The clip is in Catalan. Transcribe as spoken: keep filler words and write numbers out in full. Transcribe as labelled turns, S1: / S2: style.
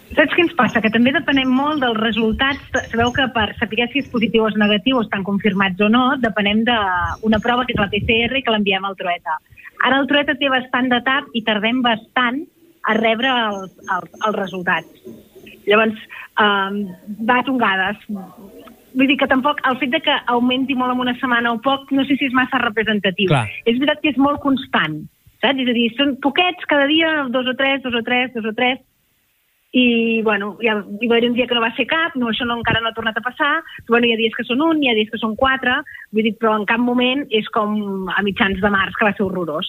S1: Saps què ens passa? Que també depenem molt dels resultats. Sabeu que per saber si és positiu o és negatiu o estan confirmats o no, depenem d'una prova que és la P C R que l'enviem al Trueta. Ara el Trueta té bastant de tard i tardem bastant a rebre els, els, els resultats. Llavors, um, va a tongades. Vull dir que tampoc el fet de que augmenti molt en una setmana o poc, no sé si és massa representatiu.
S2: Clar.
S1: És veritat que és molt constant, saps? És a dir, són poquets cada dia, dos o tres, dos o tres, dos o tres, i, bueno, hi, ha, hi va haver un dia que no va ser cap, no, això no, encara no ha tornat a passar, bueno, hi ha dies que són un, hi ha dies que són quatre, vull dir, però en cap moment és com a mitjans de març, que va ser horrorós.